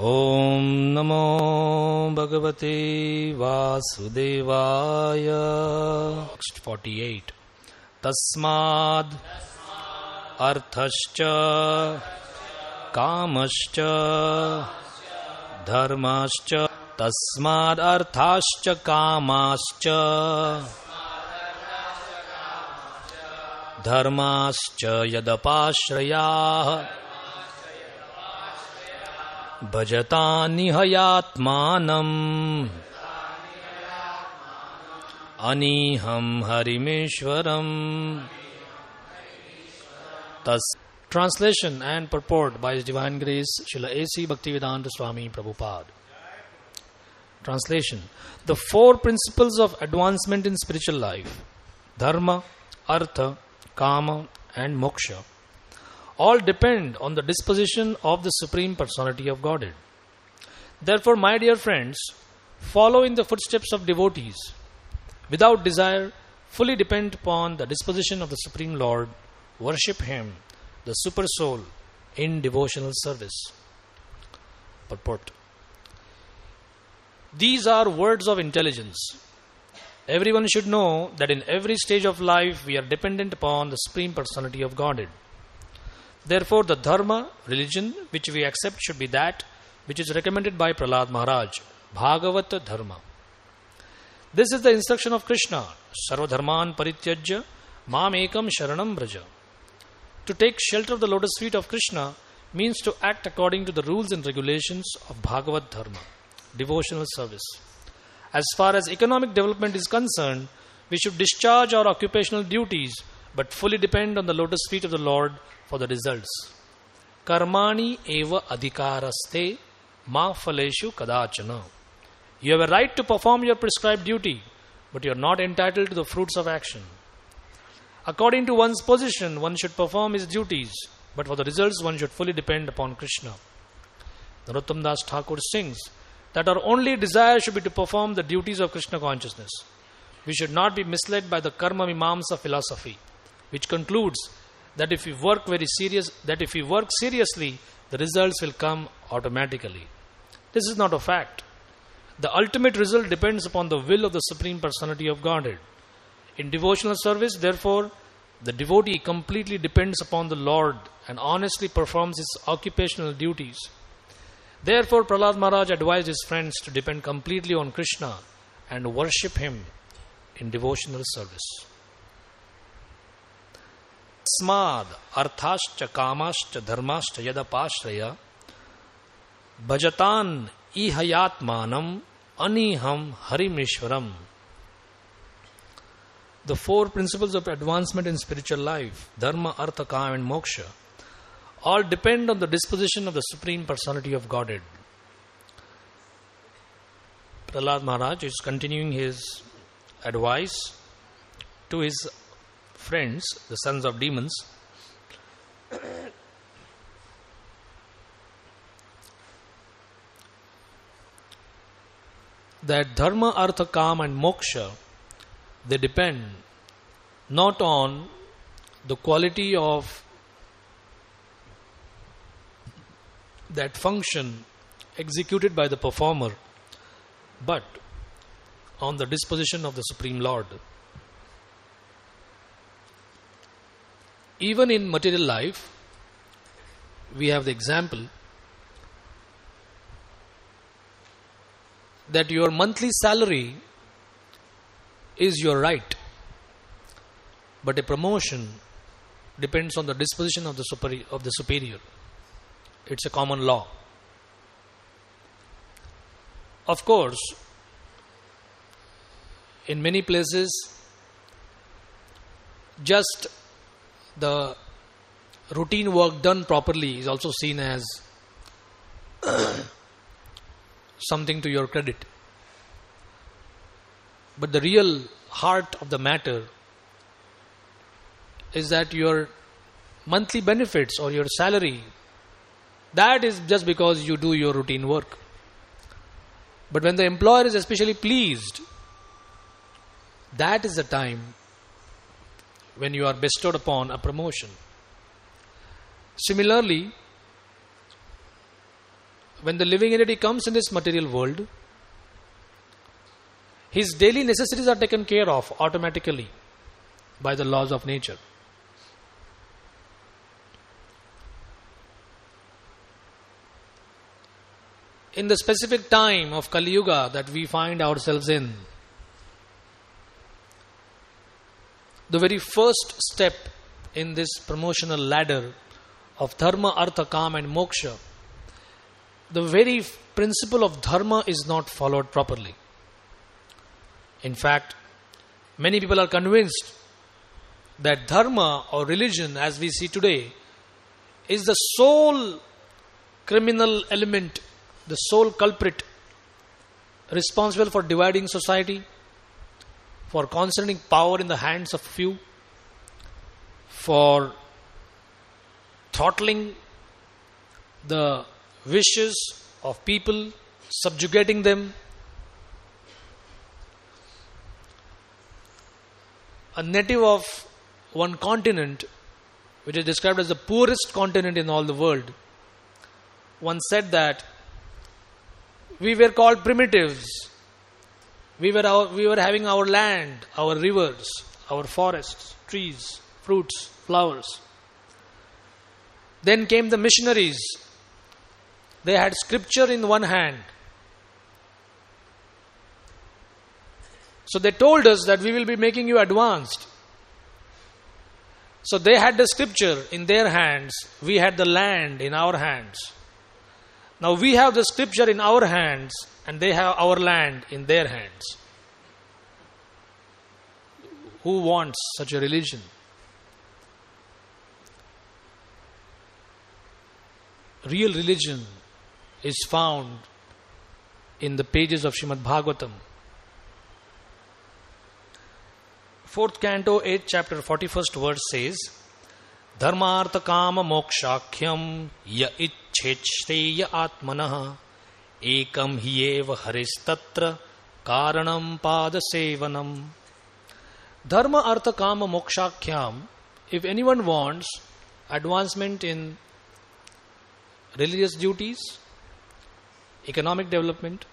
Om Namo Bhagavate Vasudevaya. Text 48. Tasmad Arthascha Kamascha Dharmascha. Tasmad Arthascha Kamascha Dharmascha Yadapashrayah Bhajatani hayatmanam Aniham Harimeshwaram. Translation and purport by His Divine Grace Srila A.C. Bhaktivedanta Swami Prabhupada. Translation. The four principles of advancement in spiritual life, Dharma, Artha, Kama and Moksha, all depend on the disposition of the Supreme Personality of Godhead. Therefore, my dear friends, follow in the footsteps of devotees. Without desire, fully depend upon the disposition of the Supreme Lord. Worship Him, the Super Soul, in devotional service. Purport. These are words of intelligence. Everyone should know that in every stage of life we are dependent upon the Supreme Personality of Godhead. Therefore, the dharma, religion, which we accept should be that which is recommended by Prahlad Maharaj, Bhagavata Dharma. This is the instruction of Krishna, Sarva Dharman Parityajya, Mam Ekam Sharanam Braja. To take shelter of the lotus feet of Krishna means to act according to the rules and regulations of Bhagavat Dharma, devotional service. As far as economic development is concerned, we should discharge our occupational duties but fully depend on the lotus feet of the Lord for the results. Karmani eva adhikaraste ma phaleshu kadachana. You have a right to perform your prescribed duty, but you are not entitled to the fruits of action. According to one's position, one should perform his duties, but for the results one should fully depend upon Krishna. Narottam Das Thakur sings that our only desire should be to perform the duties of Krishna consciousness. We should not be misled by the karma mimamsa philosophy, which concludes that if we work seriously, the results will come automatically. This is not a fact. The ultimate result depends upon the will of the Supreme Personality of Godhead. In devotional service, therefore, the devotee completely depends upon the Lord and honestly performs his occupational duties. Therefore, Prahlad Maharaj advised his friends to depend completely on Krishna and worship Him in devotional service. Smad arthascha kamascha dharmascha yadapashraya bhajatan ihayatmanam aniham harimeshwaram. The four principles of advancement in spiritual life, Dharma, Artha, Kama and Moksha, all depend on the disposition of the Supreme Personality of Godhead. Prahlad Maharaj is continuing his advice to his friends, the sons of demons, that Dharma, Artha, Kama and Moksha, they depend not on the quality of that function executed by the performer, but on the disposition of the Supreme Lord. Even in material life, we have the example that your monthly salary is your right, but a promotion depends on the disposition of the superior. It's a common law. Of course, in many places, just the routine work done properly is also seen as something to your credit. But the real heart of the matter is that your monthly benefits or your salary, that is just because you do your routine work. But when the employer is especially pleased, that is the time when you are bestowed upon a promotion. Similarly, when the living entity comes in this material world, his daily necessities are taken care of automatically by the laws of nature. In the specific time of Kali Yuga that we find ourselves in, the very first step in this promotional ladder of dharma, artha, kama and moksha, the very principle of dharma is not followed properly. In fact, many people are convinced that dharma or religion as we see today is the sole criminal element, the sole culprit responsible for dividing society, for concentrating power in the hands of few, for throttling the wishes of people, subjugating them. A native of one continent, which is described as the poorest continent in all the world, once said that we were called primitives. We were having our land, our rivers, our forests, trees, fruits, flowers. Then came the missionaries. They had scripture in one hand. So they told us that we will be making you advanced. So they had the scripture in their hands. We had the land in our hands. Now we have the scripture in our hands and they have our land in their hands. Who wants such a religion? Real religion is found in the pages of Srimad Bhagavatam. 4th canto, 8th chapter, 41st verse says, Dharmartha kama mokshakhyam ya ichcheshreya atmanah ekam hyeva haristatra karanam pada sevanam. Dharma artha kama mokshakhyam, if anyone wants advancement in religious duties, economic development,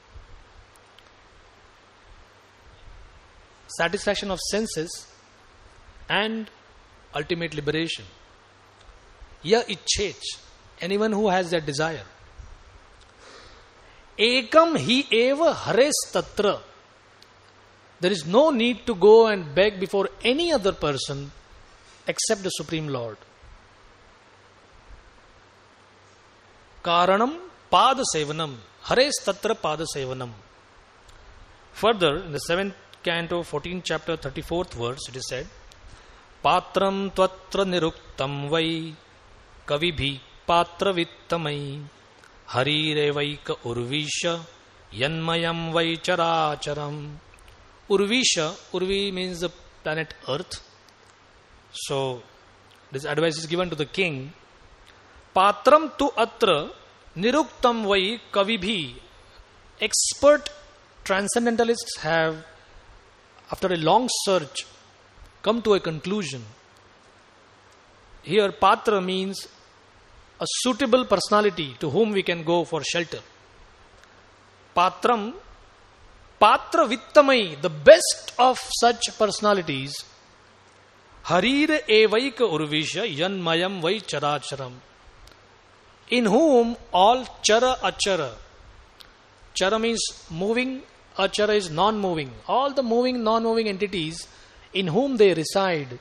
satisfaction of senses, and ultimate liberation. Ya ichchech, anyone who has that desire. Ekam hi eva hares tatra. There is no need to go and beg before any other person except the Supreme Lord. Karanam pada sevanam. Hares tatra pada sevanam. Further, in the 7th canto, 14th chapter, 34th verse, it is said, Patram tvatra niruktam vai kavibhi patra vittamai harirevaika urvisha yanmayam vai characharam. Urvisha, Urvi means the planet Earth. So, this advice is given to the king. Patram tu atra niruktam vai kavibhi. Expert transcendentalists have, after a long search, come to a conclusion. Here, Patra means a suitable personality to whom we can go for shelter. Patram, Patra Vittamai, the best of such personalities. Harire evaika urvisha yanmayam vai characharam. In whom all chara achara. Chara means moving, achara is non-moving. All the moving, non-moving entities in whom they reside,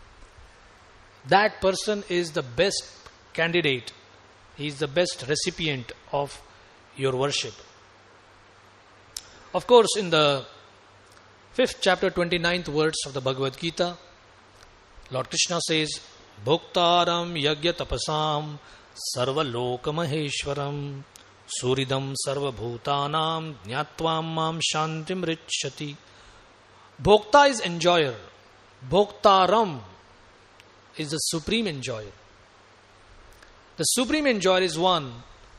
that person is the best candidate. He is the best recipient of your worship. Of course, in the 5th chapter, 29th verse of the Bhagavad Gita, Lord Krishna says, Bhoktaram yagya tapasam sarva loka maheshwaram suridam sarva bhutanam jnatvam mam shantim richati. Bhokta is enjoyer. Bhoktaram is the supreme enjoyer. The supreme enjoyer is one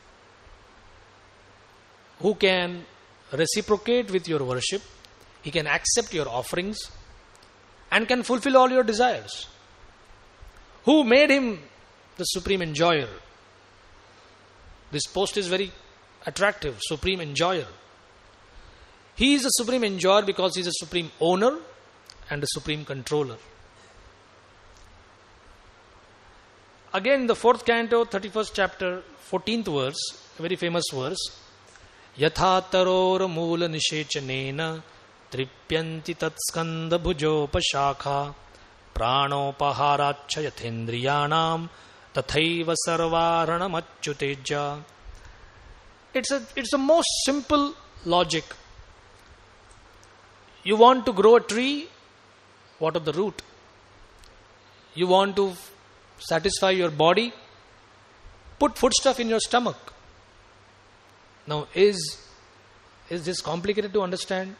who can reciprocate with your worship. He can accept your offerings and can fulfill all your desires. Who made him the supreme enjoyer? This post is very attractive, supreme enjoyer. He is the supreme enjoyer because he is a supreme owner and a supreme controller. Again, the 4th canto, 31st chapter, 14th verse, a very famous verse. Yatha taror moola nishechanena tripyanti tat skanda bhujopashakha pranopaharachya yathendriyanam tathaiva sarvaranam achyuteja. It's a most simple logic. You want to grow a tree, what of the root? You want to satisfy your body, put foodstuff in your stomach. Now, is this complicated to understand?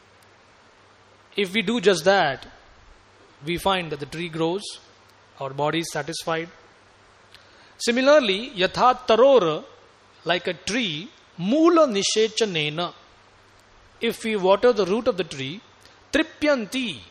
If we do just that, we find that the tree grows, our body is satisfied. Similarly, yatha tarora, like a tree, moola nishechanena, if we water the root of the tree, tripyanti.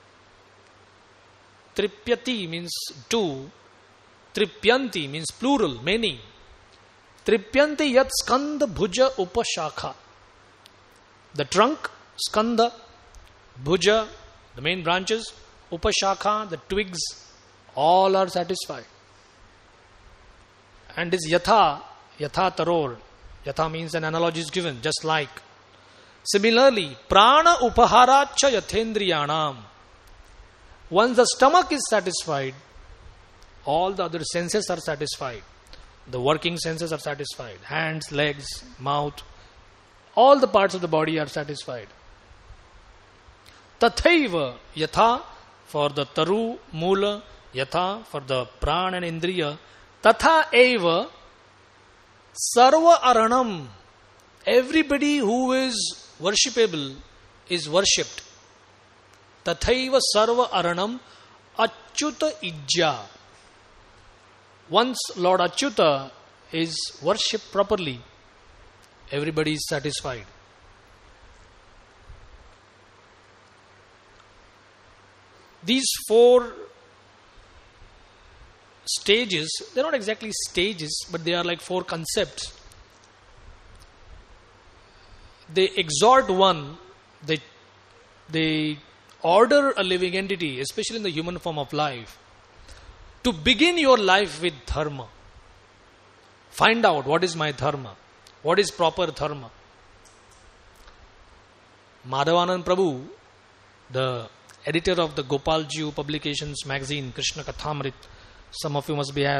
Tripyati means two. Tripyanti means plural, many. Tripyanti yat skanda bhuja upashakha. The trunk, skanda, bhuja, the main branches, upashakha, the twigs, all are satisfied. And this yatha taror, yatha means an analogy is given, just like. Similarly, prana upaharacha yathendriyanam. Once the stomach is satisfied, all the other senses are satisfied. The working senses are satisfied. Hands, legs, mouth, all the parts of the body are satisfied. Tathaiva, yatha for the taru, mula, yatha for the prana and indriya, tatha eva, sarva aranam. Everybody who is worshipable is worshipped. Tathaiva sarva aranam achyuta ijja. Once Lord Achyuta is worshipped properly, everybody is satisfied. These 4 stages, they're not exactly stages, but they are like 4 concepts. They exhort one, they order a living entity, especially in the human form of life, to begin your life with dharma. Find out what is my dharma, what is proper dharma. Madhavanand Prabhu, the editor of the Gopalji Publications magazine, Krishna Kathamrit, some of you must be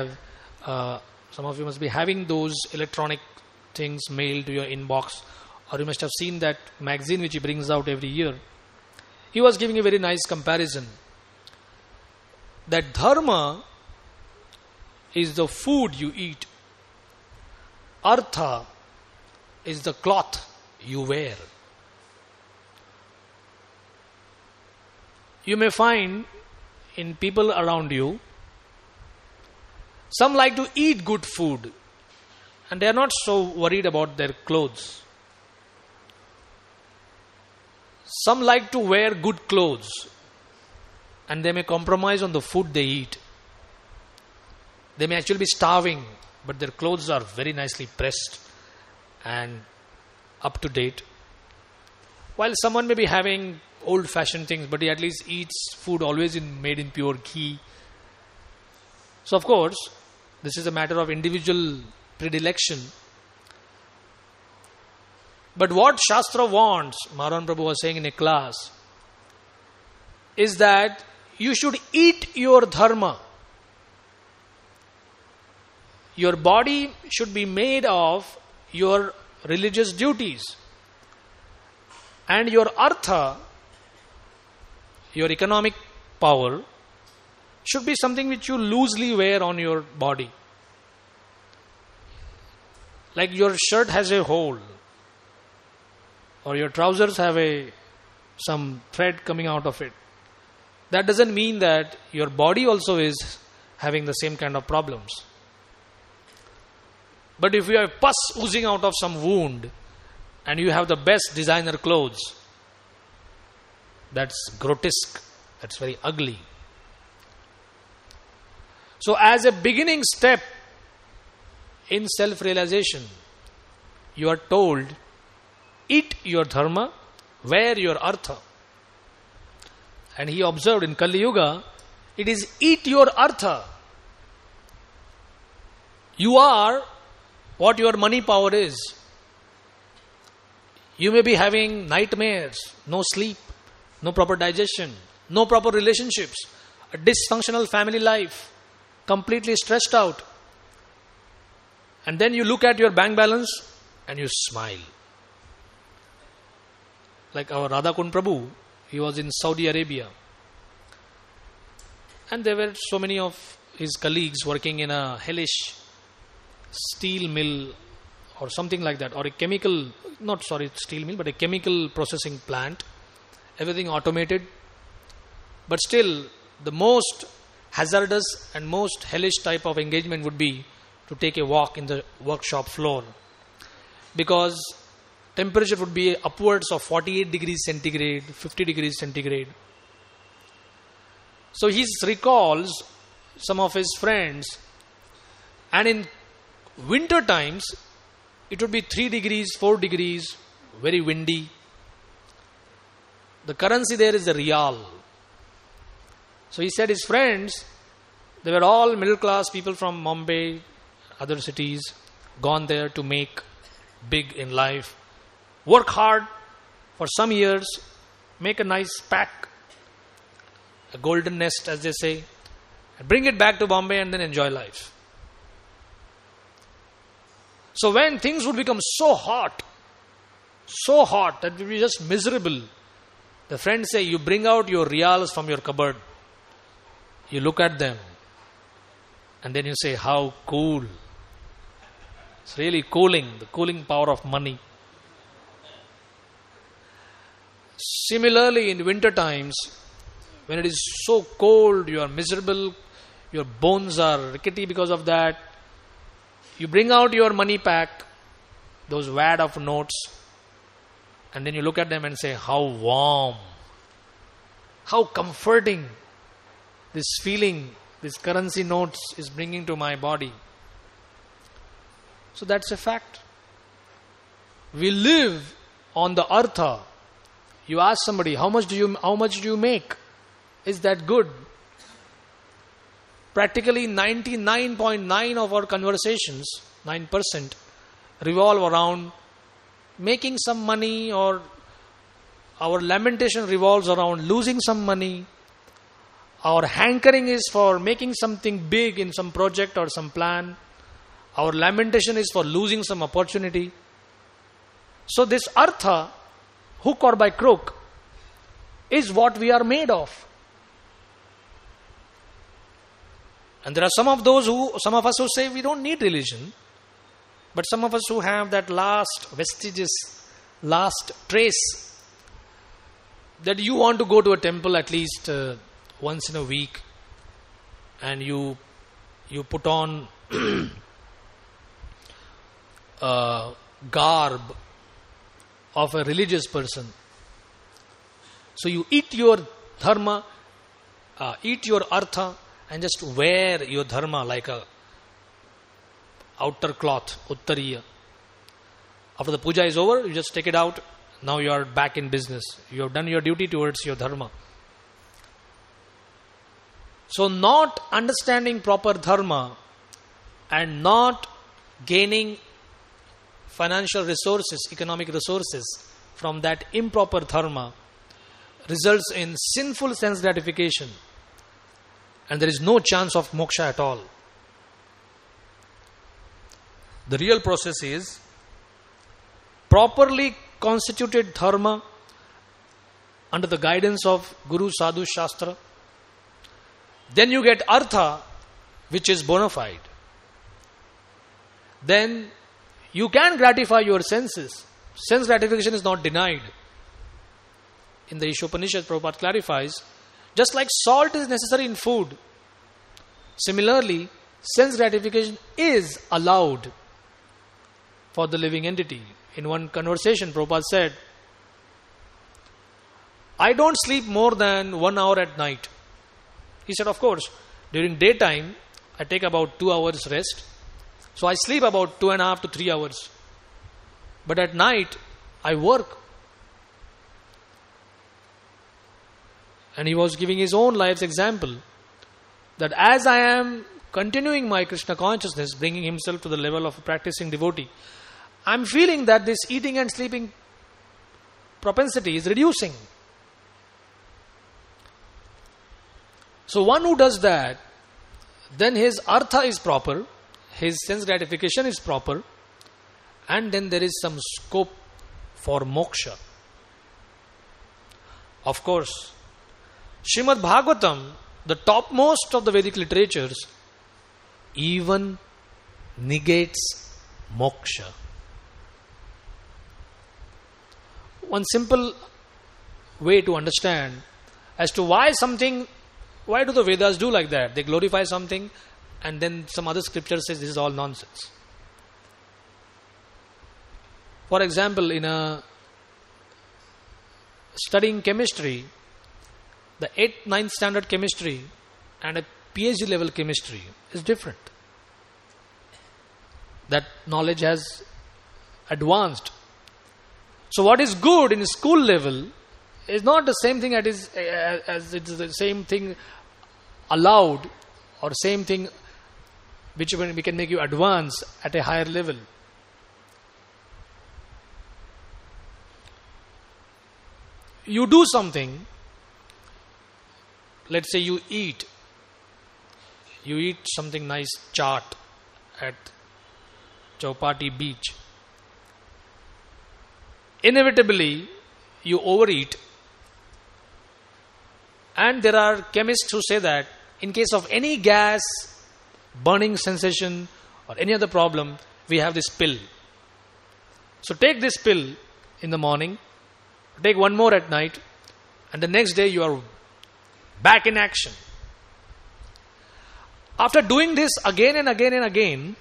having those electronic things mailed to your inbox, or you must have seen that magazine which he brings out every year. He was giving a very nice comparison that dharma is the food you eat, artha is the cloth you wear. You may find in people around you, some like to eat good food and they are not so worried about their clothes. Some like to wear good clothes and they may compromise on the food they eat. They may actually be starving, but their clothes are very nicely pressed and up to date. While someone may be having old-fashioned things, but he at least eats food always made in pure ghee. So of course, this is a matter of individual predilection. But what Shastra wants, Maran Prabhu was saying in a class, is that you should eat your dharma. Your body should be made of your religious duties. And your artha, your economic power, should be something which you loosely wear on your body. Like your shirt has a hole, or your trousers have some thread coming out of it. That doesn't mean that your body also is having the same kind of problems. But if you have pus oozing out of some wound and you have the best designer clothes, that's grotesque, that's very ugly. So as a beginning step in self-realization, you are told, eat your dharma, wear your artha. And he observed in Kali Yuga, it is eat your artha. You are what your money power is. You may be having nightmares, no sleep, no proper digestion, no proper relationships, a dysfunctional family life, completely stressed out. And then you look at your bank balance and you smile. Like our Radhakund Prabhu, he was in Saudi Arabia. And there were so many of his colleagues working in a hellish steel mill or something like that, or a chemical, steel mill, but a chemical processing plant. Everything automated. But still, the most hazardous and most hellish type of engagement would be to take a walk in the workshop floor. Because temperature would be upwards of 48 degrees centigrade, 50 degrees centigrade. So he recalls some of his friends, and in winter times, it would be 3 degrees, 4 degrees, very windy. The currency there is the riyal. So he said his friends, they were all middle class people from Mumbai, other cities, gone there to make big in life, work hard for some years, make a nice pack, a golden nest as they say, and bring it back to Bombay and then enjoy life. So when things would become so hot that it would be just miserable, the friends say, you bring out your riyals from your cupboard, you look at them, and then you say, how cool. It's really cooling, the cooling power of money. Similarly, in winter times, when it is so cold, you are miserable, your bones are rickety because of that, you bring out your money pack, those wad of notes, and then you look at them and say, how warm, how comforting this feeling, this currency notes is bringing to my body. So that's a fact. We live on the artha. You ask somebody, how much do you make? Is that good? Practically 99.9 of our conversations, 9%, revolve around making some money, or our lamentation revolves around losing some money. Our hankering is for making something big in some project or some plan. Our lamentation is for losing some opportunity. So this artha, hook or by crook, is what we are made of. And there are some of us who say we don't need religion, but some of us who have that last vestiges, last trace, that you want to go to a temple at least once in a week, and you put on garb of a religious person. So you eat your dharma, eat your artha, and just wear your dharma like a outer cloth, uttariya. After the puja is over, you just take it out. Now you are back in business. You have done your duty towards your dharma. So not understanding proper dharma and not gaining financial resources, economic resources from that improper dharma results in sinful sense gratification, and there is no chance of moksha at all. The real process is properly constituted dharma under the guidance of Guru, Sadhu, Shastra. Then you get artha, which is bona fide. Then you can gratify your senses. Sense gratification is not denied. In the Ishopanishad, Prabhupada clarifies, just like salt is necessary in food, similarly, sense gratification is allowed for the living entity. In one conversation, Prabhupada said, I don't sleep more than 1 hour at night. He said, of course, during daytime, I take about 2 hours rest. So I sleep about 2.5 to 3 hours. But at night, I work. And he was giving his own life's example that as I am continuing my Krishna consciousness, bringing himself to the level of a practicing devotee, I'm feeling that this eating and sleeping propensity is reducing. So one who does that, then his artha is proper, his sense gratification is proper, and then there is some scope for moksha. Of course, Srimad Bhagavatam, the topmost of the Vedic literatures, even negates moksha. One simple way to understand as to why do the Vedas do like that? They glorify something and then some other scripture says this is all nonsense. For example, in studying chemistry, the 8th, 9th standard chemistry and a PhD level chemistry is different. That knowledge has advanced. So what is good in school level is not the same thing as it's the same thing allowed or same thing which we can make you advance at a higher level. You do something, let's say you eat something nice, chaat at Chowpatty beach. Inevitably, you overeat. And there are chemists who say that in case of any gas, burning sensation or any other problem, we have this pill. So take this pill in the morning, take one more at night, and the next day you are back in action. After doing this again and again and again,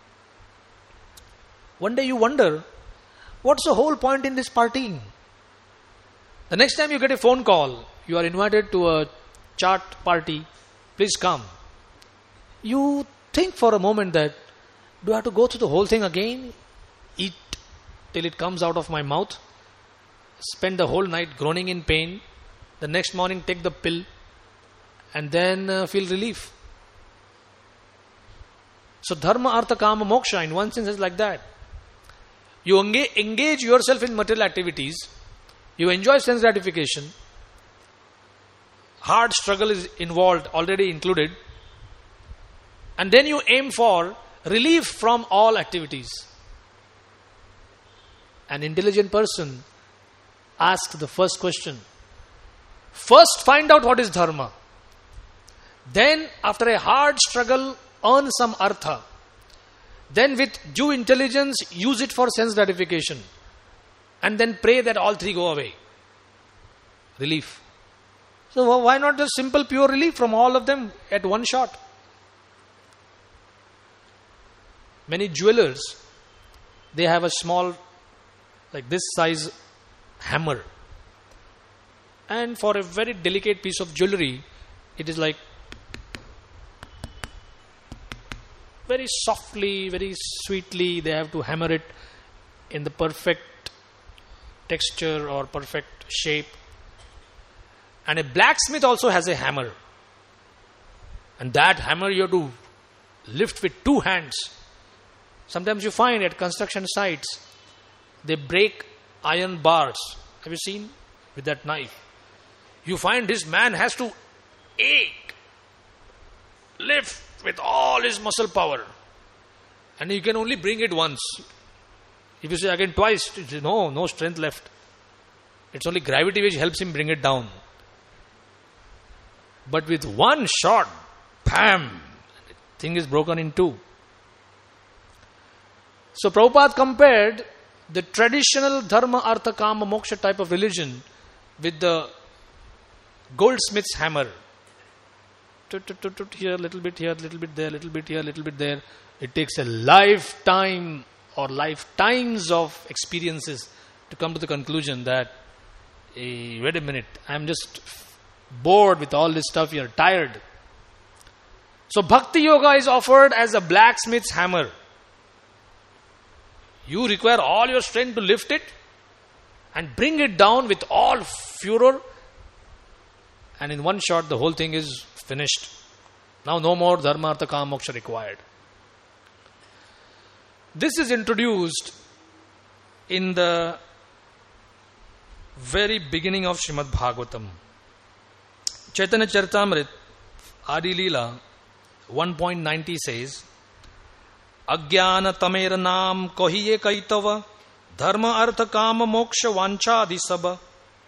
one day you wonder, what's the whole point in this partying? The next time you get a phone call, you are invited to a chaat party, please come. You think for a moment that, do I have to go through the whole thing again? Eat till it comes out of my mouth? Spend the whole night groaning in pain? The next morning take the pill and then feel relief? So dharma, artha, kama, moksha in one sense is like that. You engage yourself in material activities, you enjoy sense gratification, hard struggle is involved, already included, and then you aim for relief from all activities. An intelligent person asks the first question. First find out what is dharma. Then after a hard struggle, earn some artha. Then with due intelligence, use it for sense gratification. And then pray that all three go away. Relief. So why not just simple pure relief from all of them at one shot? Many jewelers, they have a small, like this size hammer. And for a very delicate piece of jewelry, it is like very softly, very sweetly, they have to hammer it in the perfect texture or perfect shape. And a blacksmith also has a hammer. And that hammer you have to lift with 2 hands. Sometimes you find at construction sites, they break iron bars. Have you seen? With that knife. You find this man has to lift with all his muscle power. And you can only bring it once. If you say again twice, no strength left. It's only gravity which helps him bring it down. But with one shot, bam, the thing is broken in 2. So Prabhupada compared the traditional dharma, artha, kama, moksha type of religion with the goldsmith's hammer. Here, a little bit here, a little bit there, a little bit here, a little bit there. It takes a lifetime or lifetimes of experiences to come to the conclusion that, hey, wait a minute, I'm just bored with all this stuff, you're tired. So Bhakti Yoga is offered as a blacksmith's hammer. You require all your strength to lift it and bring it down with all furor. And in one shot, the whole thing is finished. Now no more dharma, artha, kama, moksha required. This is introduced in the very beginning of Srimad Bhagavatam. Chaitanya Charitamrita, Adi Leela 1.90 says, Agyana tamera naam kohiye kaitava, dharma artha kama moksha vancha adisaba.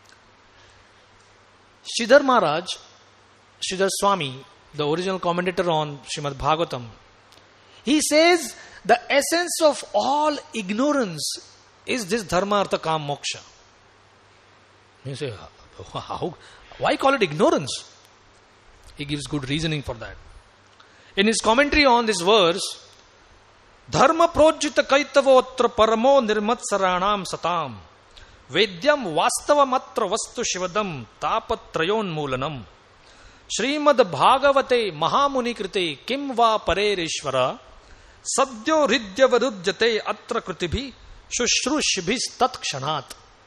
Sridhar Maharaj, Sridhar Swami, the original commentator on Srimad Bhagavatam, he says the essence of all ignorance is this dharma artha kama moksha. You say, how? Why call it ignorance? He gives good reasoning for that. In his commentary on this verse, Dharma projita kaitavotra paramo nirmatsaranam satam vedyam vastavamatra vastu shivadam tapatrayon mulanam Srimad Bhagavate Mahamuni krite kim va parerishvara sadyo hridya varudjate atra krutibhi shushrushibhis tat kshanat.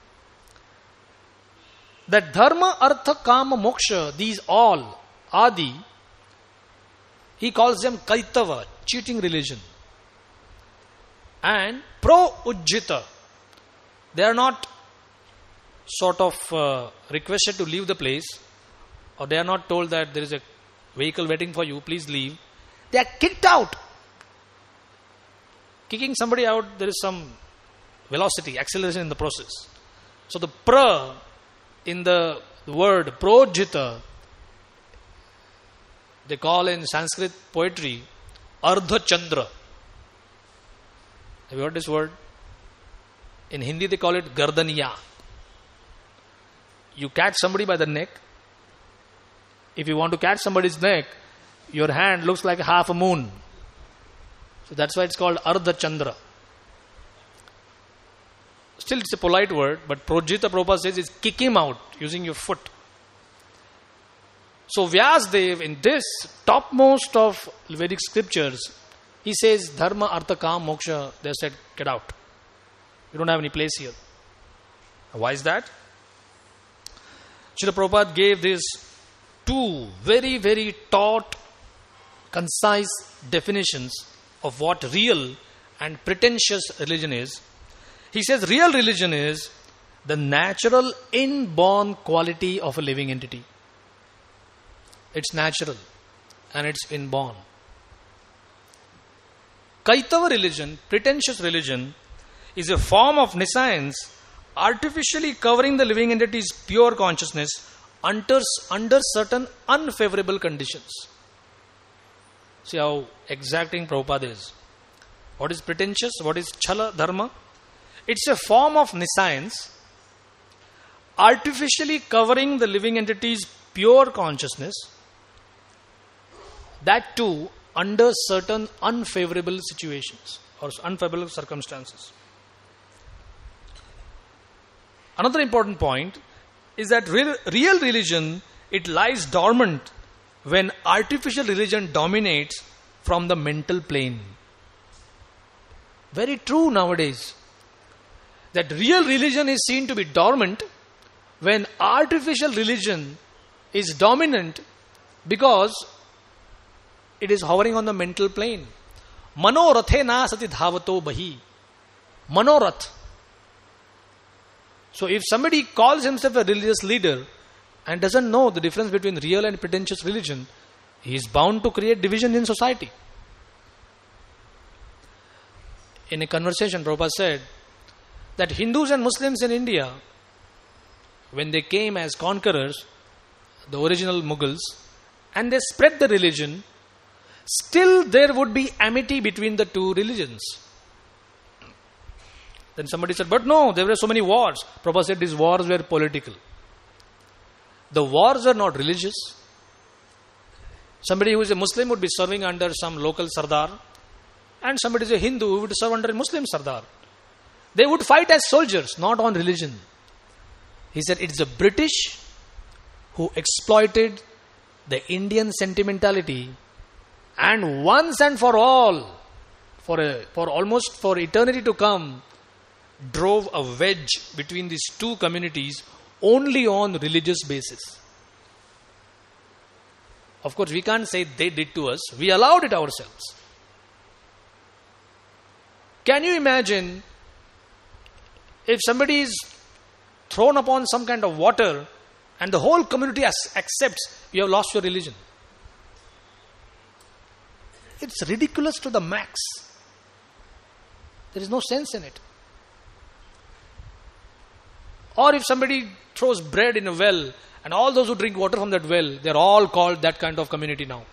That dharma, artha, kama, moksha, these all, adi, he calls them kaitava, cheating religion. And pro-ujjita, they are not sort of requested to leave the place, or they are not told that there is a vehicle waiting for you, please leave. They are kicked out. Kicking somebody out, there is some velocity, acceleration in the process. So the pra in the word projita, they call in Sanskrit poetry Ardha Chandra. Have you heard this word? In Hindi they call it Gardaniya. You catch somebody by the neck. If you want to catch somebody's neck, your hand looks like half a moon. So that's why it's called Ardha Chandra. Still, it's a polite word, but Projita Prabhupada says is kick him out using your foot. So Vyasdev, in this topmost of Vedic scriptures, he says Dharma, Artha, Kama, Moksha. They said, get out. You don't have any place here. Why is that? Srila Prabhupada gave these two very, very taut, concise definitions of what real and pretentious religion is. He says real religion is the natural inborn quality of a living entity. It's natural and it's inborn. Kaitava religion, pretentious religion, is a form of nescience artificially covering the living entity's pure consciousness under certain unfavorable conditions. See how exacting Prabhupada is. What is pretentious? What is chala dharma? It's a form of nescience artificially covering the living entity's pure consciousness, that too under certain unfavorable situations or unfavorable circumstances. Another important point is that real religion, it lies dormant when artificial religion dominates from the mental plane. Very true nowadays. That real religion is seen to be dormant when artificial religion is dominant because it is hovering on the mental plane. Manorathe na sati dhavato bahi. Manorath. So if somebody calls himself a religious leader and doesn't know the difference between real and pretentious religion, he is bound to create division in society. In a conversation, Prabhupada said that Hindus and Muslims in India, when they came as conquerors, the original Mughals, and they spread the religion, still there would be amity between the two religions. Then somebody said, but no, there were so many wars. Prabhupada said these wars were political. The wars are not religious. Somebody who is a Muslim would be serving under some local Sardar, and somebody is a Hindu who would serve under a Muslim Sardar. They would fight as soldiers, not on religion. He said it's the British who exploited the Indian sentimentality and once and for all for eternity to come, drove a wedge between these two communities only on religious basis. Of course, we can't say they did to us. We allowed it ourselves. Can you imagine if somebody is thrown upon some kind of water and the whole community accepts you have lost your religion? It's ridiculous to the max. There is no sense in it. Or if somebody throws bread in a well and all those who drink water from that well, they are all called that kind of community now.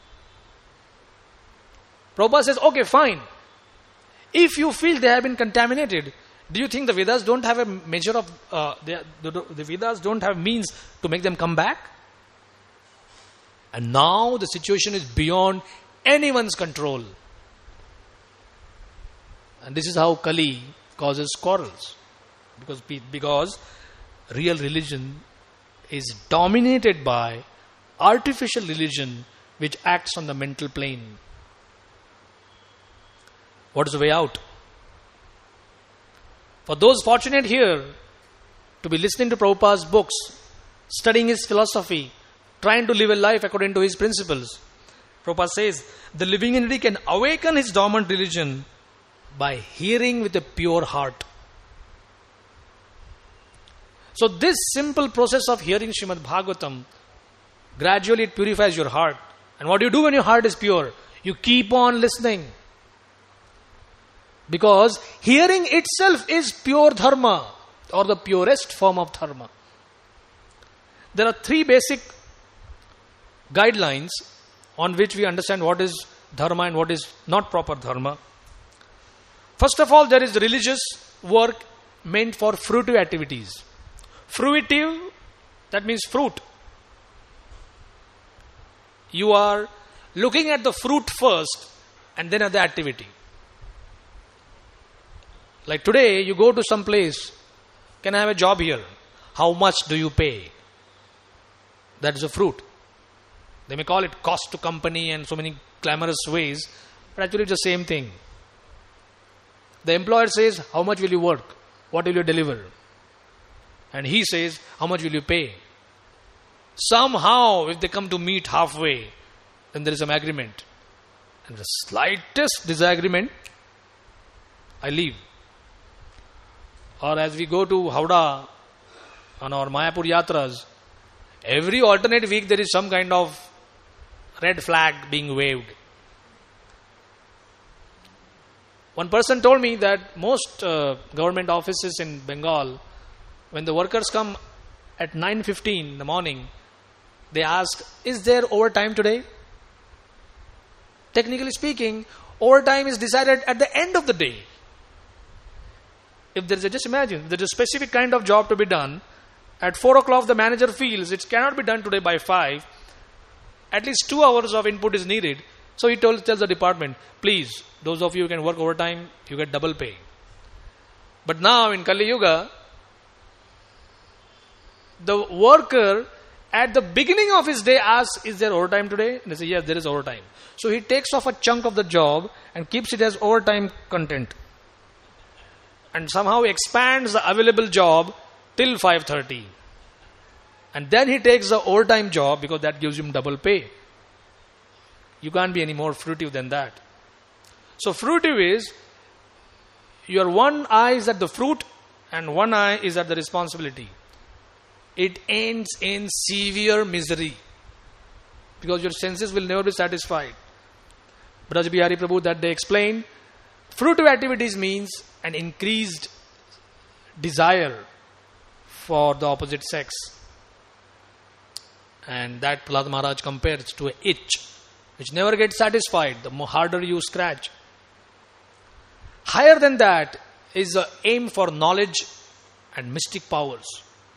Prabhupada says, okay, fine. If you feel they have been contaminated, do you think the Vedas don't have a measure of, the Vedas don't have means to make them come back? And now the situation is beyond anyone's control. And this is how Kali causes quarrels. Because real religion is dominated by artificial religion which acts on the mental plane. What is the way out? For those fortunate here to be listening to Prabhupada's books, studying his philosophy, trying to live a life according to his principles, Prabhupada says, the living entity can awaken his dormant religion by hearing with a pure heart. So this simple process of hearing Srimad Bhagavatam, gradually it purifies your heart. And what do you do when your heart is pure? You keep on listening. Because hearing itself is pure dharma, or the purest form of dharma. There are three basic guidelines on which we understand what is dharma and what is not proper dharma. First of all, there is religious work meant for fruitive activities. Fruitive, that means fruit. You are looking at the fruit first and then at the activity. Like today, you go to some place, can I have a job here? How much do you pay? That is a fruit. They may call it cost to company and so many glamorous ways, but actually it's the same thing. The employer says, how much will you work? What will you deliver? And he says, how much will you pay? Somehow, if they come to meet halfway, then there is some agreement. And the slightest disagreement, I leave. Or as we go to Howrah on our Mayapur Yatras, every alternate week there is some kind of red flag being waved. One person told me that most government offices in Bengal, when the workers come at 9:15 in the morning, they ask, is there overtime today? Technically speaking, overtime is decided at the end of the day. If there is just imagine, there is a specific kind of job to be done. At 4 o'clock, the manager feels it cannot be done today by 5. At least 2 hours of input is needed. So he tells the department, please, those of you who can work overtime, you get double pay. But now in Kali Yuga, the worker at the beginning of his day asks, is there overtime today? And they say, yes, there is overtime. So he takes off a chunk of the job and keeps it as overtime content. And somehow expands the available job till 5:30. And then he takes the overtime job because that gives him double pay. You can't be any more fruitive than that. So fruitive is, your one eye is at the fruit and one eye is at the responsibility. It ends in severe misery because your senses will never be satisfied. Braj Bihari Prabhu that day explained, fruitive activities means an increased desire for the opposite sex. And that Prahlad Maharaj compares to an itch which never gets satisfied the more harder you scratch. Higher than that is the aim for knowledge and mystic powers.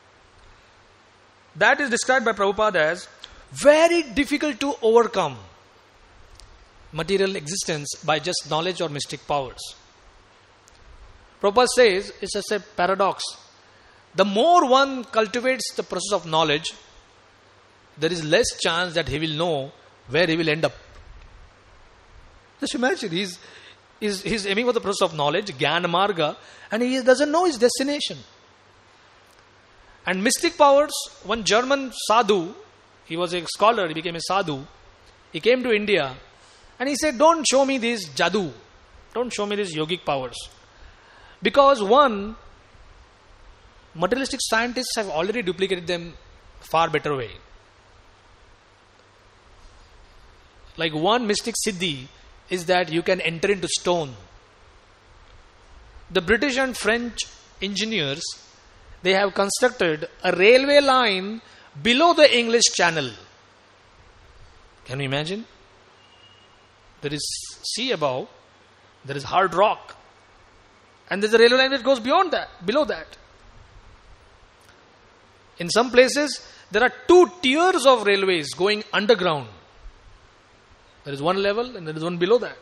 That is described by Prabhupada as very difficult to overcome material existence by just knowledge or mystic powers. Prabhupada says it's just a paradox. The more one cultivates the process of knowledge, there is less chance that he will know where he will end up. Just imagine, He's aiming for the process of knowledge, Gyan Marga, and he doesn't know his destination. And mystic powers, one German sadhu, he was a scholar, he became a sadhu, he came to India, and he said, don't show me these jadoo, don't show me these yogic powers. Because one, materialistic scientists have already duplicated them far better way. Like one mystic siddhi is that you can enter into stone. The British and French engineers, they have constructed a railway line below the English Channel. Can you imagine? There is sea above, there is hard rock, and there is a railway line that goes beyond that, below that. In some places, there are 2 tiers of railways going underground. There is one level and there is one below that.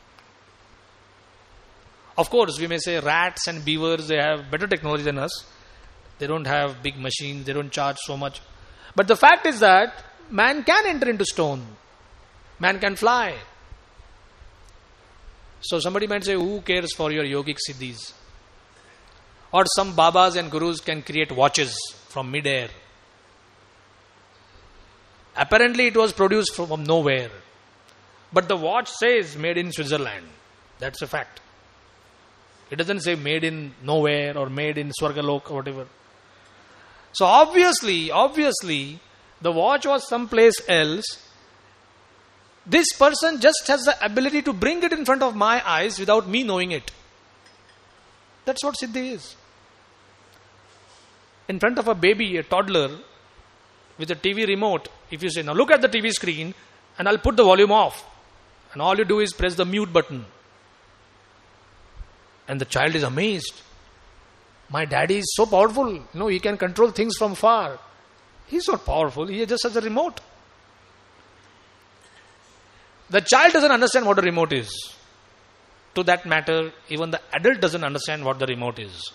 Of course, we may say rats and beavers, they have better technology than us. They don't have big machines, they don't charge so much. But the fact is that man can enter into stone. Man can fly. So somebody might say, who cares for your yogic siddhis? Or some babas and gurus can create watches from mid-air. Apparently it was produced from nowhere. But the watch says made in Switzerland. That's a fact. It doesn't say made in nowhere or made in Swargalok or whatever. So obviously, the watch was someplace else. This person just has the ability to bring it in front of my eyes without me knowing it. That's what Siddhi is. In front of a baby, a toddler, with a TV remote, if you say, now look at the TV screen and I'll put the volume off. And all you do is press the mute button. And the child is amazed. My daddy is so powerful. He can control things from far. He's not powerful. He just has a remote. The child doesn't understand what a remote is. To that matter, even the adult doesn't understand what the remote is.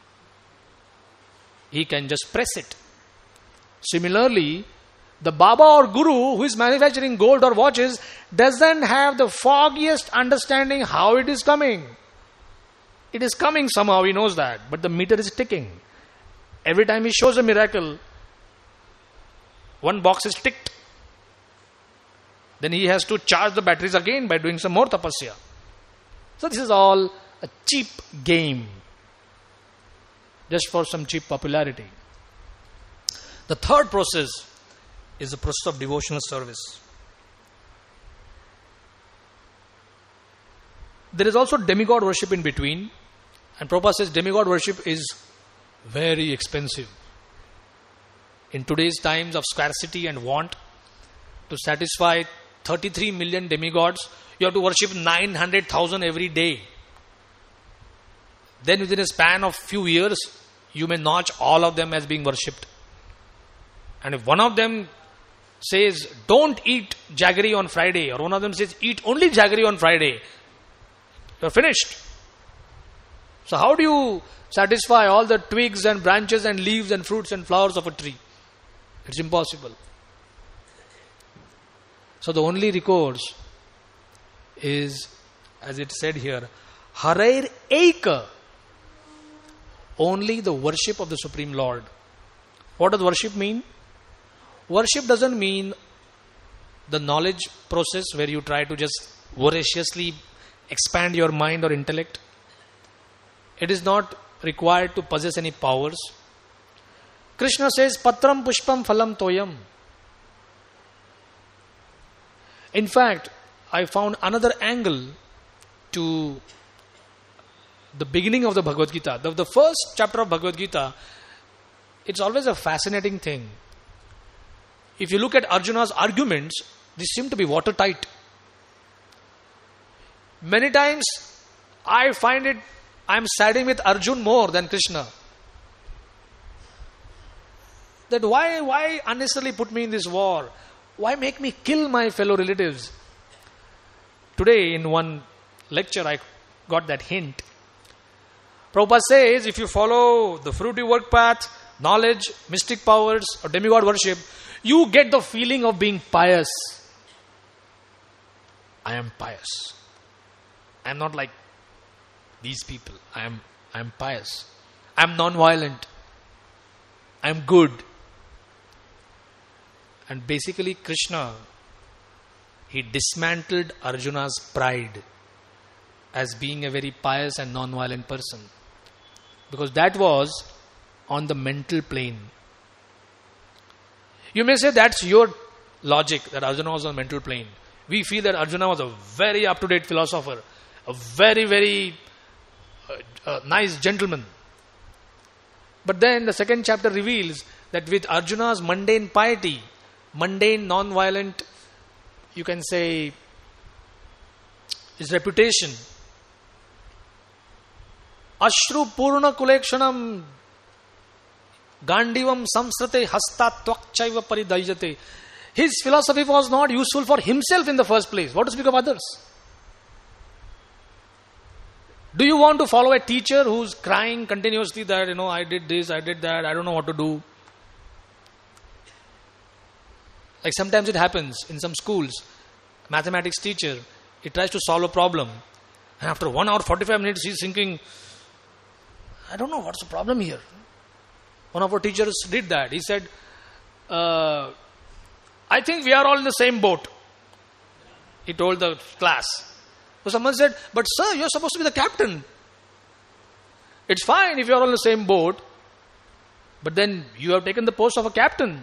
He can just press it. Similarly, the Baba or Guru who is manufacturing gold or watches doesn't have the foggiest understanding how it is coming. It is coming somehow, he knows that. But the meter is ticking. Every time he shows a miracle, one box is ticked. Then he has to charge the batteries again by doing some more tapasya. So this is all a cheap game. Just for some cheap popularity. The third process is the process of devotional service. There is also demigod worship in between. And Prabhupada says demigod worship is very expensive. In today's times of scarcity and want, to satisfy 33 million demigods, you have to worship 900,000 every day. Then within a span of few years, you may notch all of them as being worshipped. And if one of them says, don't eat jaggery on Friday, or one of them says, eat only jaggery on Friday, you're finished. So how do you satisfy all the twigs and branches and leaves and fruits and flowers of a tree? It's impossible. So the only recourse is, as it said here, Harair Eika, only the worship of the Supreme Lord. What does worship mean? Worship doesn't mean the knowledge process where you try to just voraciously expand your mind or intellect. It is not required to possess any powers. Krishna says, Patram Pushpam Phalam Toyam. In fact, I found another angle to the beginning of the Bhagavad Gita. The first chapter of Bhagavad Gita, it's always a fascinating thing. If you look at Arjuna's arguments, these seem to be watertight. Many times, I find it, I'm siding with Arjun more than Krishna. That why unnecessarily put me in this war? Why make me kill my fellow relatives? Today, in one lecture, I got that hint. Prabhupada says, if you follow the fruity work path, knowledge, mystic powers, or demigod worship, you get the feeling of being pious. I am pious. I am not like these people. I am pious. I am non-violent. I am good. And basically Krishna, he dismantled Arjuna's pride as being a very pious and non-violent person. Because that was on the mental plane. You may say that's your logic, that Arjuna was on the mental plane. We feel that Arjuna was a very up-to-date philosopher, a very, very nice gentleman. But then the second chapter reveals that with Arjuna's mundane piety, mundane, non-violent, you can say, his reputation, Ashru Purna Kulekshanam Gandivam Samsrate Hasta Twakchaiva Paridajate. His philosophy was not useful for himself in the first place. What to speak of others? Do you want to follow a teacher who's crying continuously that, I did this, I did that, I don't know what to do? Like sometimes it happens in some schools. Mathematics teacher, he tries to solve a problem. And after 1 hour, 45 minutes, he's thinking, I don't know what's the problem here. One of our teachers did that. He said, I think we are all in the same boat. He told the class. So someone said, but sir, you're supposed to be the captain. It's fine if you're all in the same boat, but then you have taken the post of a captain.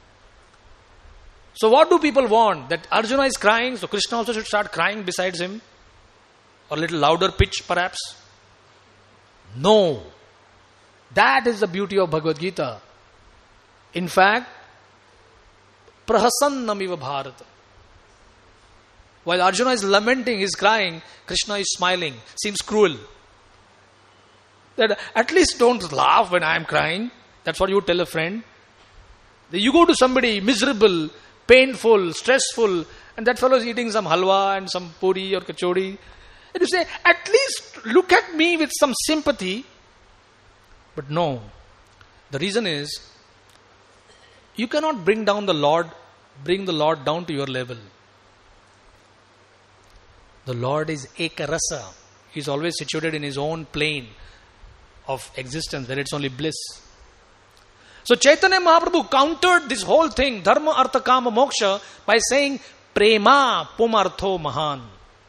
So what do people want? That Arjuna is crying, so Krishna also should start crying besides him? Or a little louder pitch perhaps? No. That is the beauty of Bhagavad Gita. In fact, prahasannamiva bharata. While Arjuna is lamenting, he's crying, Krishna is smiling. Seems cruel. That at least don't laugh when I am crying. That's what you tell a friend. You go to somebody miserable, painful, stressful, and that fellow is eating some halwa and some puri or kachori. And you say, at least look at me with some sympathy. But no. The reason is, you cannot bring the Lord down to your level. The Lord is ekarasa. He is always situated in his own plane of existence, where it's only bliss. So Chaitanya Mahaprabhu countered this whole thing, dharma, artha, kama, moksha, by saying, prema pumartho mahan.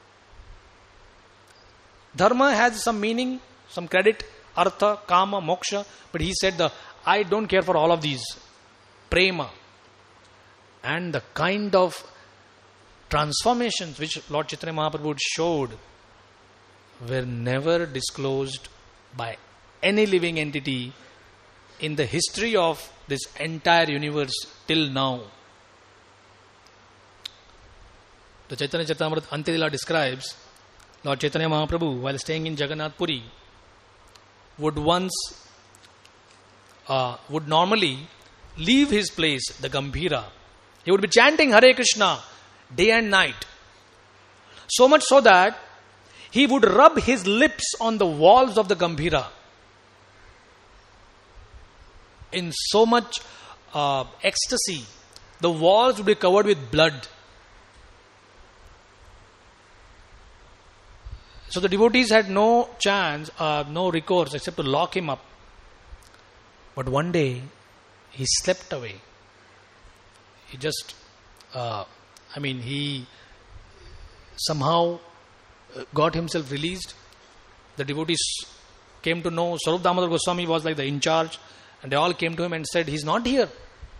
Dharma has some meaning, some credit, artha, kama, moksha, but he said, I don't care for all of these. Prema. And the kind of transformations which Lord Chaitanya Mahaprabhu showed were never disclosed by any living entity in the history of this entire universe till now. The Chaitanya Charitamrita Antya-Lila describes Lord Chaitanya Mahaprabhu, while staying in Jagannath Puri, would normally leave his place, the Gambhira. He would be chanting Hare Krishna day and night. So much so that he would rub his lips on the walls of the Gambhira. In so much ecstasy, the walls would be covered with blood. So the devotees had no chance, no recourse except to lock him up. But one day, he slept away. He just, he somehow got himself released. The devotees came to know, Swarup Damodar Goswami was like the in charge, and they all came to him and said, he's not here.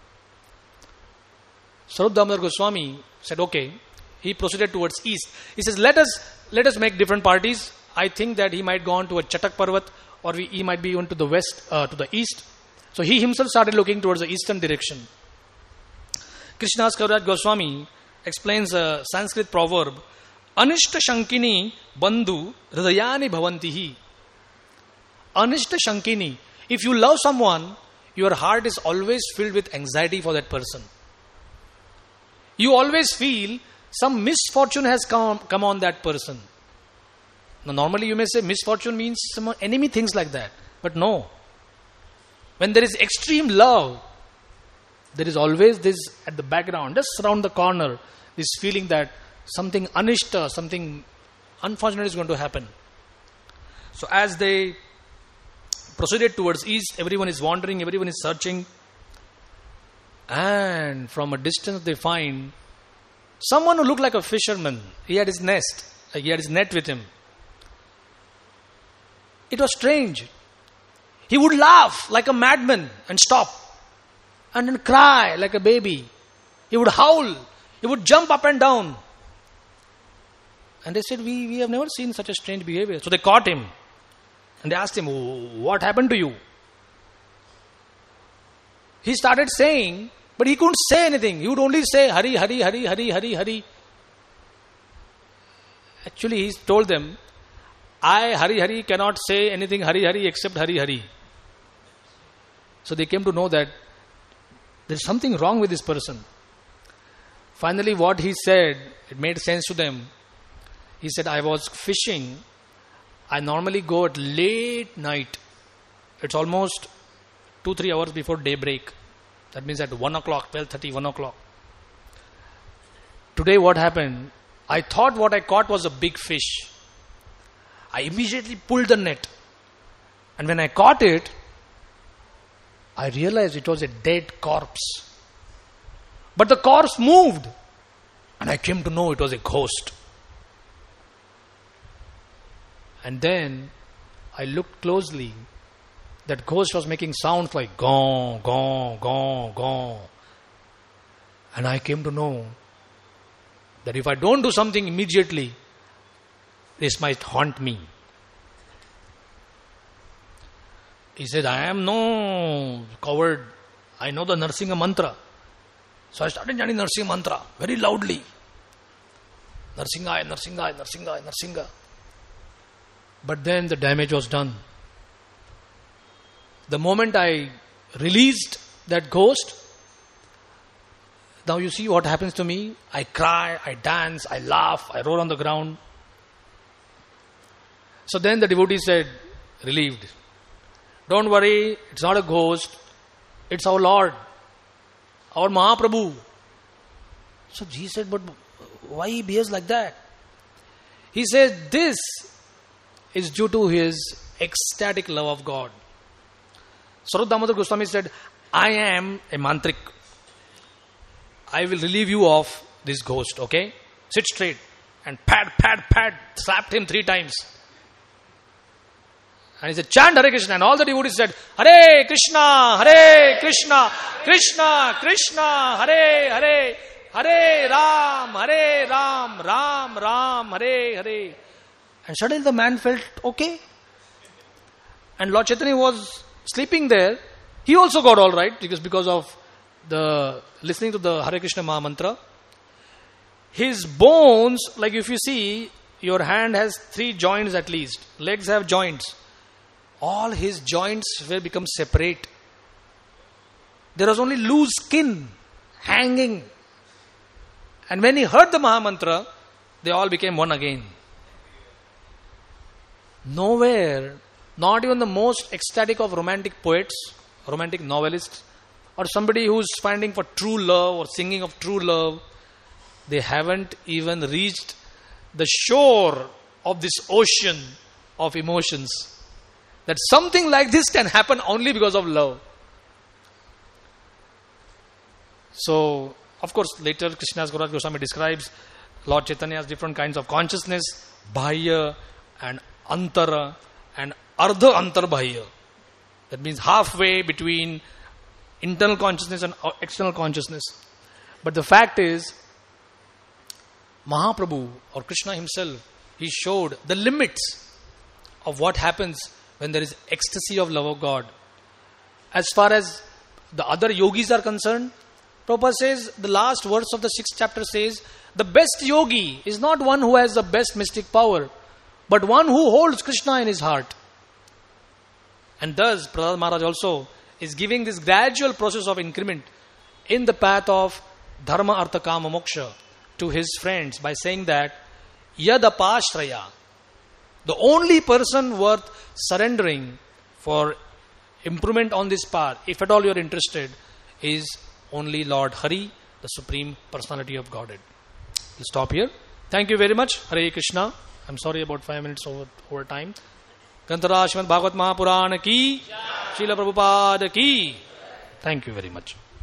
Swarup Damodar Goswami said, okay. He proceeded towards east. He says, let us make different parties. I think that he might go on to a Chatak Parvat, or he might be on to the west, to the east. So he himself started looking towards the eastern direction. Krishnadas Kaviraj Goswami explains a Sanskrit proverb, Anishta Shankini Bandhu Hridayani Bhavantihi. Anishta Shankini. If you love someone, your heart is always filled with anxiety for that person. You always feel some misfortune has come on that person. Now normally you may say misfortune means some enemy things like that. But no. When there is extreme love, there is always this at the background, just around the corner, this feeling that something anishta, something unfortunate is going to happen. So as they proceeded towards east, everyone is wandering, everyone is searching. And from a distance they find someone who looked like a fisherman. He had his nest, he had his net with him. It was strange. He would laugh like a madman and stop. And then cry like a baby. He would howl. He would jump up and down. And they said, we have never seen such a strange behavior. So they caught him. And they asked him, what happened to you? He started saying, but he couldn't say anything. He would only say, Hari, Hari, Hari, Hari, Hari, Hari. Actually, he told them, I, Hari, Hari, cannot say anything Hari, Hari except Hari, Hari. So they came to know that there's something wrong with this person. Finally, what he said, it made sense to them. He said, I was fishing. I normally go at late night. It's almost 2-3 hours before daybreak. That means at 1 o'clock, 12:30, 1 o'clock. Today what happened? I thought what I caught was a big fish. I immediately pulled the net. And when I caught it, I realized it was a dead corpse. But the corpse moved. And I came to know it was a ghost. And then I looked closely. That ghost was making sounds like gong, gong, gong, gong. And I came to know that if I don't do something immediately, this might haunt me. He said, I am no coward. I know the Narsinga mantra. So I started chanting Narsinga mantra very loudly. Narsingaya, Narsingaya, Narsingaya, Narsinga. But then the damage was done. The moment I released that ghost, now you see what happens to me. I cry, I dance, I laugh, I roll on the ground. So then the devotee said, relieved, don't worry, it's not a ghost, it's our Lord, our Mahaprabhu. So Jesus said, but why he behaves like that? He said, this is due to his ecstatic love of God. Swarup Damodar Goswami said, I am a mantrik. I will relieve you of this ghost, okay? Sit straight. And pad, slapped him 3 times. And he said, chant Hare Krishna. And all the devotees said, Hare Krishna, Hare Krishna, Krishna, Krishna, Hare Hare, Hare Ram, Ram Ram, Hare Hare. And suddenly the man felt okay. And Lord Chaitanya was sleeping there. He also got all right because of the listening to the Hare Krishna Maha Mantra. His bones, like if you see, your hand has 3 joints at least. Legs have joints. All his joints will become separate. There was only loose skin hanging. And when he heard the Maha Mantra, they all became one again. Nowhere, not even the most ecstatic of romantic poets, romantic novelists, or somebody who's finding for true love or singing of true love, they haven't even reached the shore of this ocean of emotions. That something like this can happen only because of love. So, of course, later Krishnadas Kaviraj Goswami describes Lord Chaitanya's different kinds of consciousness, Bahya and Antara and Ardha Antarbahya. That means halfway between internal consciousness and external consciousness. But the fact is, Mahaprabhu or Krishna himself, he showed the limits of what happens when there is ecstasy of love of God. As far as the other yogis are concerned, Prabhupada says, the last verse of the 6th chapter says, the best yogi is not one who has the best mystic power, but one who holds Krishna in his heart. And thus, Prahlad Maharaj also is giving this gradual process of increment in the path of Dharma, Artha, Kama, Moksha to his friends by saying that Yadapashraya, the only person worth surrendering for improvement on this path, if at all you are interested, is only Lord Hari, the Supreme Personality of Godhead. We'll stop here. Thank you very much. Hare Krishna. I'm sorry about 5 minutes over time. Granthara Srimad Bhagavad Mahapuran ki, Srila Prabhupada ki. Thank you very much.